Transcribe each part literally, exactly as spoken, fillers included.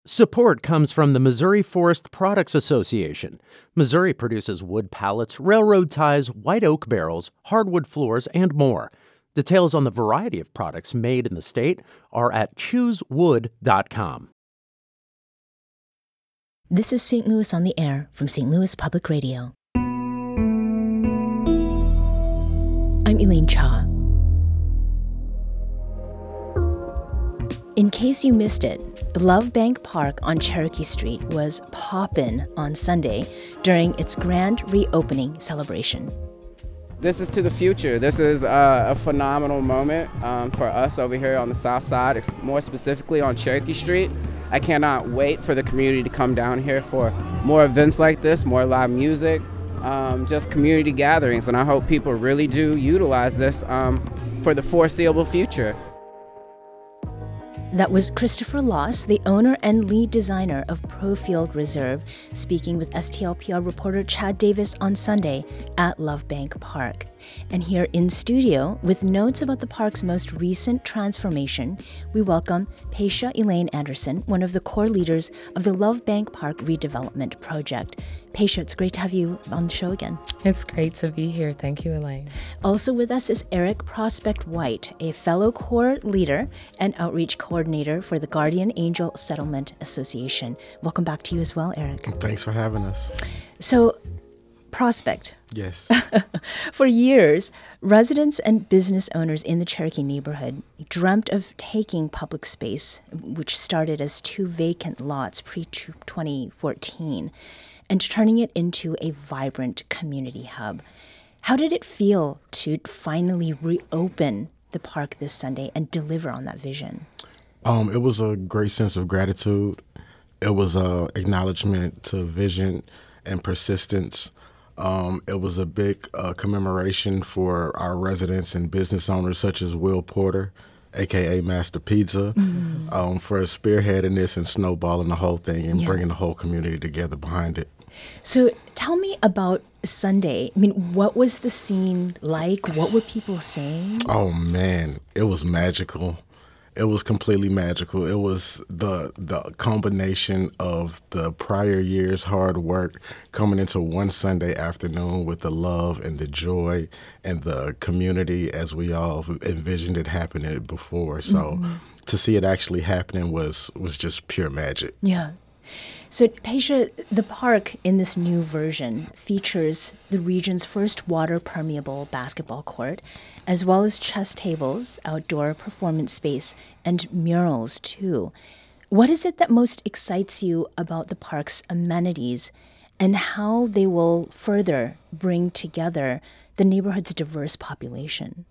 Support comes from the Missouri Forest Products Association. Missouri produces wood pallets, railroad ties, white oak barrels, hardwood floors, and more. Details on the variety of products made in the state are at choose wood dot com. This is Saint Louis on the Air from Saint Louis Public Radio. I'm Elaine Cha. In case you missed it, Love Bank Park on Cherokee Street was poppin' on Sunday during its grand reopening celebration. This is to the future. This is uh, a phenomenal moment um, for us over here on the south side, more specifically on Cherokee Street. I cannot wait for the community to come down here for more events like this, more live music, um, just community gatherings, and I hope people really do utilize this um, for the foreseeable future. That was Christopher Loss, the owner and lead designer of Profield Reserve, speaking with S T L P R reporter Chad Davis on Sunday at Love Bank Park. And here in studio, with notes about the park's most recent transformation, we welcome Paisha Elaine Anderson, one of the core leaders of the Love Bank Park redevelopment project. Paisha, it's great to have you on the show again. It's great to be here. Thank you, Elaine. Also with us is Eric Prospect White, a fellow core leader and outreach coordinator for the Guardian Angel Settlement Association. Welcome back to you as well, Eric. Thanks for having us. So, Prospect. Yes. For years, residents and business owners in the Cherokee neighborhood dreamt of taking public space, which started as two vacant lots pre twenty fourteen, and turning it into a vibrant community hub. How did it feel to finally reopen the park this Sunday and deliver on that vision? Um, it was a great sense of gratitude. It was a acknowledgement to vision and persistence. Um, it was a big uh, commemoration for our residents and business owners such as Will Porter, a k a. Master Pizza, mm-hmm. um, for spearheading this and snowballing the whole thing and yeah. bringing the whole community together behind it. So tell me about Sunday. I mean, what was the scene like? What were people saying? Oh, man, it was magical. It was completely magical. It was the the combination of the prior year's hard work coming into one Sunday afternoon with the love and the joy and the community as we all envisioned it happening before. So mm-hmm. to see it actually happening was was just pure magic. Yeah. So, Paisha, the park in this new version features the region's first water-permeable basketball court, as well as chess tables, outdoor performance space, and murals, too. What is it that most excites you about the park's amenities and how they will further bring together the neighborhood's diverse population?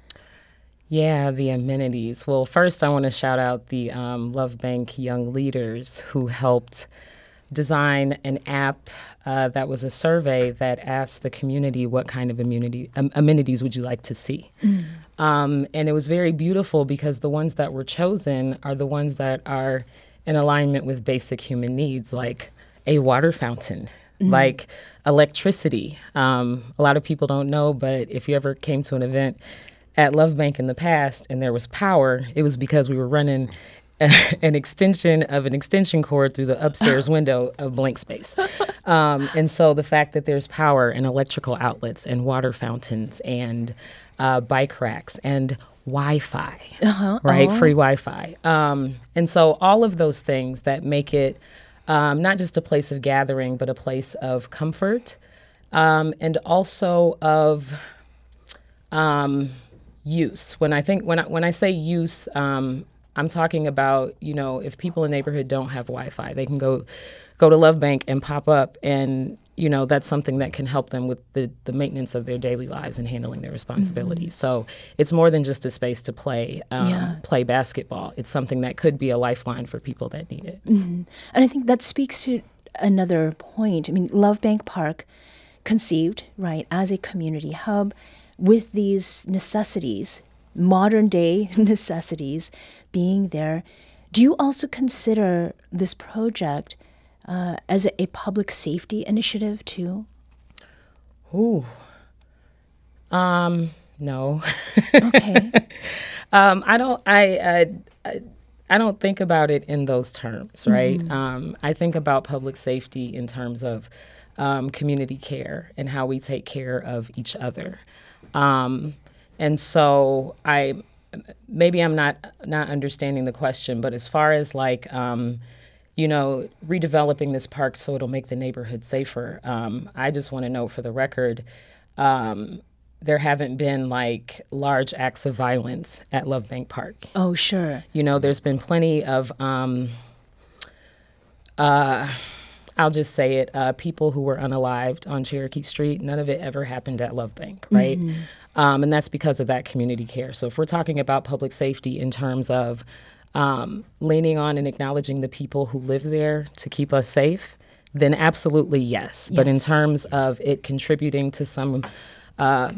Yeah, the amenities. Well, first, I want to shout out the um, Love Bank Young Leaders who helped design an app uh, that was a survey that asked the community what kind of immunity, um, amenities would you like to see. Mm. Um, and it was very beautiful because the ones that were chosen are the ones that are in alignment with basic human needs, like a water fountain, mm. like electricity. Um, a lot of people don't know, but if you ever came to an event at Love Bank in the past and there was power, it was because we were running an extension of an extension cord through the upstairs window of blank space. Um, and so the fact that there's power and electrical outlets and water fountains and uh, bike racks and Wi-Fi, uh-huh, right? Uh-huh. Free Wi-Fi. Um, and so all of those things that make it um, not just a place of gathering, but a place of comfort um, and also of um, use. When I think when I, when I say use, um, I'm talking about, you know, if people in the neighborhood don't have Wi-Fi, they can go go to Love Bank and pop up, and, you know, that's something that can help them with the, the maintenance of their daily lives and handling their responsibilities. Mm-hmm. So it's more than just a space to play um, yeah. play basketball. It's something that could be a lifeline for people that need it. Mm-hmm. And I think that speaks to another point. I mean, Love Bank Park conceived, right, as a community hub with these necessities, modern day necessities being there. Do you also consider this project uh, as a, a public safety initiative too? Ooh. Um, no. Okay. um, I don't, I, I, I don't think about it in those terms, right? Mm-hmm. Um, I think about public safety in terms of um, community care and how we take care of each other. Um, and so I maybe I'm not not understanding the question, but as far as like um, you know, redeveloping this park so it'll make the neighborhood safer, um, I just want to note for the record. Um, there haven't been like large acts of violence at Love Bank Park. Oh, sure. You know, there's been plenty of, um, uh, I'll just say it, uh, people who were unalived on Cherokee Street. None of it ever happened at Love Bank, right? Mm-hmm. Um, and that's because of that community care. So if we're talking about public safety in terms of um, leaning on and acknowledging the people who live there to keep us safe, then absolutely yes. yes. But in terms of it contributing to some Uh,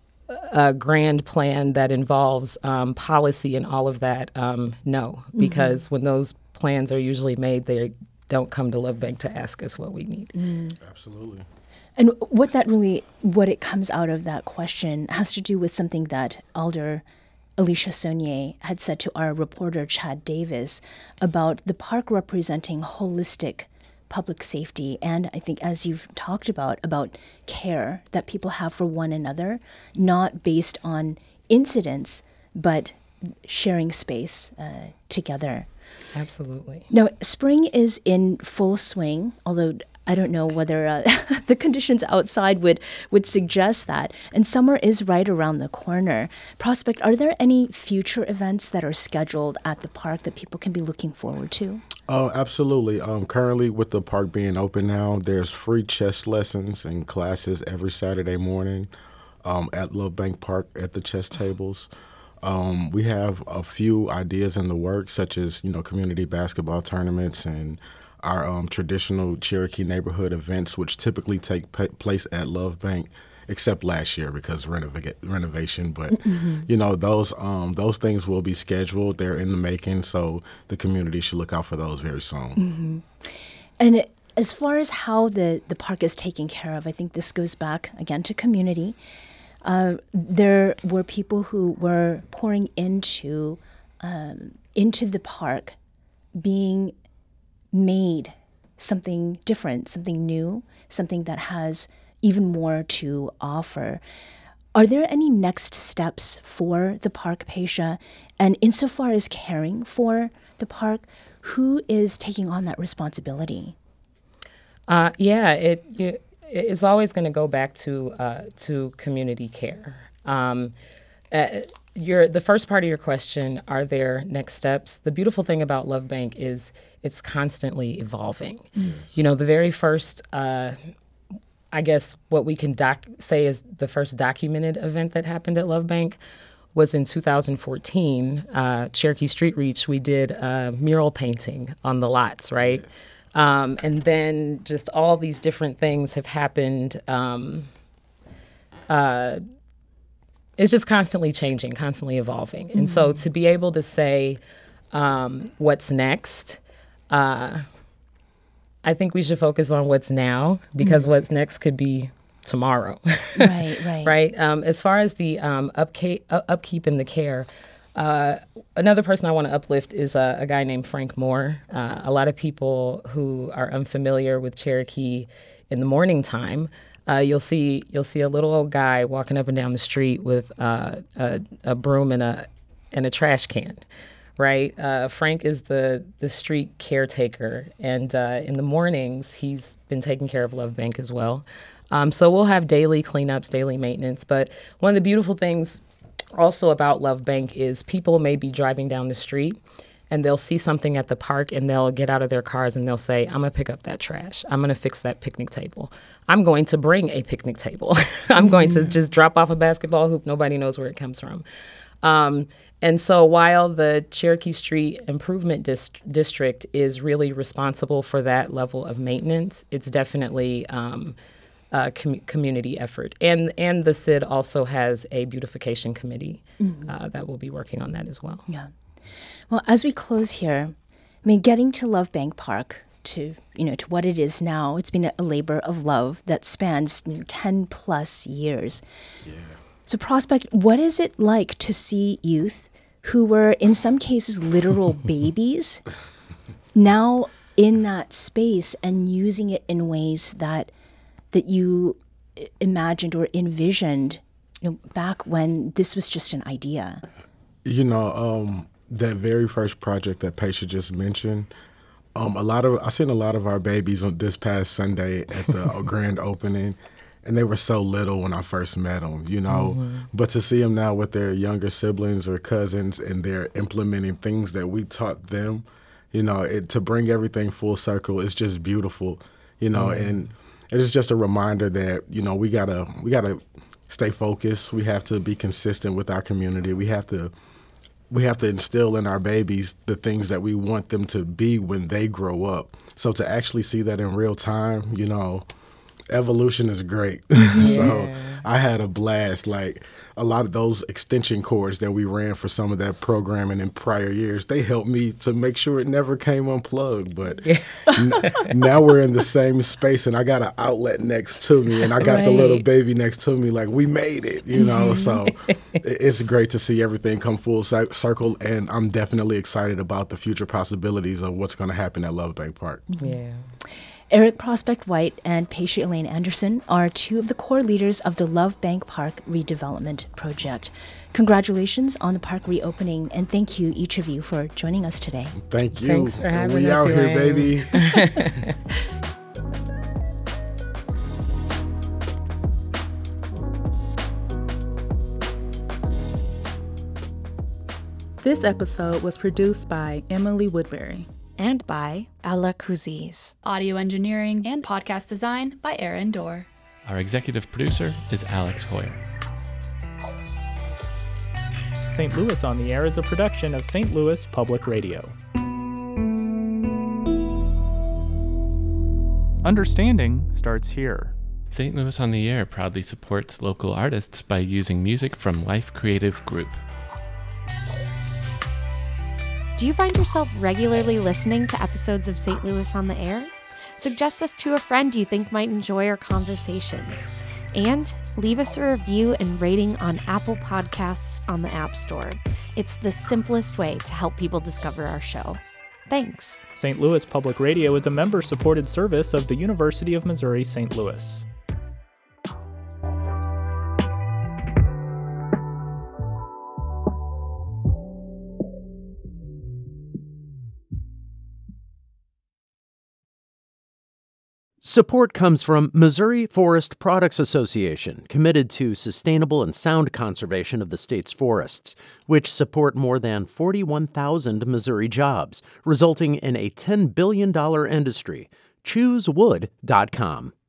a grand plan that involves um, policy and all of that, um, no, because mm-hmm. when those plans are usually made, they don't come to Love Bank to ask us what we need. Mm. Absolutely. And what that really, what it comes out of that question has to do with something that Alder Alicia Saunier had said to our reporter, Chad Davis, about the park representing holistic public safety, and I think as you've talked about, about care that people have for one another, not based on incidents, but sharing space uh, together. Absolutely. Now, spring is in full swing, although I don't know whether uh, the conditions outside would, would suggest that, and summer is right around the corner. Prospect, are there any future events that are scheduled at the park that people can be looking forward to? Oh, absolutely. Um, currently, with the park being open now, there's free chess lessons and classes every Saturday morning um, at Love Bank Park at the chess tables. Um, we have a few ideas in the works, such as, you know, community basketball tournaments and our um, traditional Cherokee neighborhood events, which typically take p- place at Love Bank, except last year because renov- renovation. But, mm-hmm. you know, those um, those things will be scheduled. They're in the making, so the community should look out for those very soon. Mm-hmm. And as far as how the, the park is taken care of, I think this goes back, again, to community. Uh, there were people who were pouring into um, into the park, being made something different, something new, something that has even more to offer. Are there any next steps for the park, Paisha? And insofar as caring for the park, who is taking on that responsibility? Uh, yeah, it, it it's always going to go back to uh, to community care. Um, uh, your the first part of your question: are there next steps? The beautiful thing about Love Bank is it's constantly evolving. Yes. You know, the very first. Uh, I guess what we can doc- say is the first documented event that happened at Love Bank was in two thousand fourteen, uh, Cherokee Street Reach. We did a mural painting on the lots, right? Yes. Um, and then just all these different things have happened. Um, uh, it's just constantly changing, constantly evolving. Mm-hmm. And so to be able to say um, what's next, uh, I think we should focus on what's now, because mm. what's next could be tomorrow. Right, right. Right? Um, as far as the um, upkeep, uh, upkeep and the care, uh, another person I want to uplift is uh, a guy named Frank Moore. Uh, a lot of people who are unfamiliar with Cherokee in the morning time, uh, you'll see you'll see a little old guy walking up and down the street with uh, a, a broom and a and a trash can. Right, uh, Frank is the the street caretaker, and uh, in the mornings he's been taking care of Love Bank as well. Um, so we'll have daily cleanups, daily maintenance. But one of the beautiful things also about Love Bank is people may be driving down the street and they'll see something at the park and they'll get out of their cars and they'll say, "I'm gonna pick up that trash. I'm gonna fix that picnic table. I'm going to bring a picnic table. I'm mm-hmm. going to just drop off a basketball hoop. Nobody knows where it comes from." Um, And so while the Cherokee Street Improvement Dist- District is really responsible for that level of maintenance, it's definitely um, a com- community effort. And and the C I D also has a beautification committee mm-hmm. uh, that will be working on that as well. Yeah. Well, as we close here, I mean, getting to Love Bank Park, to you know, to what it is now, it's been a labor of love that spans you know, ten plus years. Yeah. So, Prospect, what is it like to see youth who were in some cases literal babies, now in that space and using it in ways that that you imagined or envisioned, you know, back when this was just an idea? You know, um, that very first project that Paisha just mentioned, um, a lot of I seen a lot of our babies on this past Sunday at the grand opening, and they were so little when I first met them, you know. Mm-hmm. But to see them now with their younger siblings or cousins, and they're implementing things that we taught them, you know, it, to bring everything full circle is just beautiful, you know. Mm-hmm. And it is just a reminder that, you know, we gotta we gotta stay focused. We have to be consistent with our community. We have to we have to instill in our babies the things that we want them to be when they grow up. So to actually see that in real time, you know, evolution is great. Yeah. So I had a blast. Like a lot of those extension cords that we ran for some of that programming in prior years, they helped me to make sure it never came unplugged. But yeah. n- now we're in the same space, and I got an outlet next to me, and I got right. the little baby next to me. Like, we made it, you know. So it's great to see everything come full circle, and I'm definitely excited about the future possibilities of what's going to happen at Love Bank Park. Yeah. Eric Prospect White and Paisha Elaine Anderson are two of the core leaders of the Love Bank Park redevelopment project. Congratulations on the park reopening, and thank you, each of you, for joining us today. Thank you. Thanks for having we us, out Elaine. here, baby. This episode was produced by Emily Woodbury. And by Ala Kouziz. Audio engineering and podcast design by Aaron Dorr. Our executive producer is Alex Hoyer. Saint Louis on the Air is a production of Saint Louis Public Radio. Understanding starts here. Saint Louis on the Air proudly supports local artists by using music from Life Creative Group. Do you find yourself regularly listening to episodes of Saint Louis on the Air? Suggest us to a friend you think might enjoy our conversations. And leave us a review and rating on Apple Podcasts on the App Store. It's the simplest way to help people discover our show. Thanks. Saint Louis Public Radio is a member-supported service of the University of Missouri Saint Louis. Support comes from Missouri Forest Products Association, committed to sustainable and sound conservation of the state's forests, which support more than forty-one thousand Missouri jobs, resulting in a ten billion dollars industry. choose wood dot com.